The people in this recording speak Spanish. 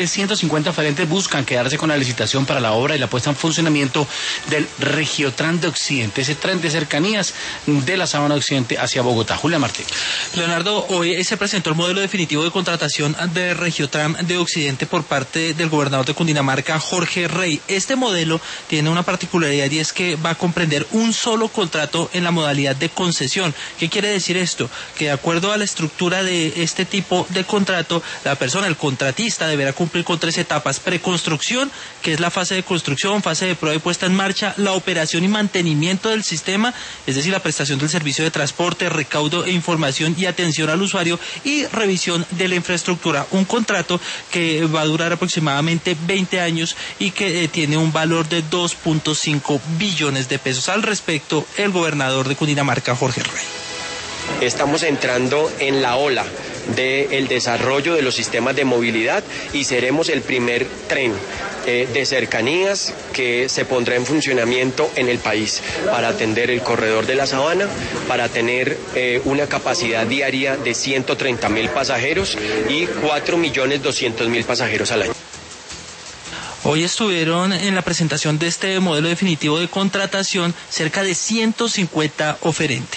150 oferentes buscan quedarse con la licitación para la obra y la puesta en funcionamiento del Regiotram de Occidente, ese tren de cercanías de la Sabana Occidente hacia Bogotá. Julia Martín. Leonardo, hoy se presentó el modelo definitivo de contratación de Regiotram de Occidente por parte del gobernador de Cundinamarca, Jorge Rey. Este modelo tiene una particularidad y es que va a comprender un solo contrato en la modalidad de concesión. ¿Qué quiere decir esto? Que de acuerdo a la estructura de este tipo de contrato, la persona, el contratista, deberá cumplir con 3 etapas: preconstrucción, que es la fase de construcción, fase de prueba y puesta en marcha, la operación y mantenimiento del sistema, es decir, la prestación del servicio de transporte, recaudo e información y atención al usuario, y revisión de la infraestructura. Un contrato que va a durar aproximadamente 20 años y que tiene un valor de 2.5 billones de pesos. Al respecto, el gobernador de Cundinamarca, Jorge Rey. Estamos entrando en la ola del desarrollo de los sistemas de movilidad y seremos el primer tren de cercanías que se pondrá en funcionamiento en el país para atender el corredor de la Sabana, para tener una capacidad diaria de 130.000 pasajeros y 4.200.000 pasajeros al año. Hoy estuvieron en la presentación de este modelo definitivo de contratación cerca de 150 oferentes.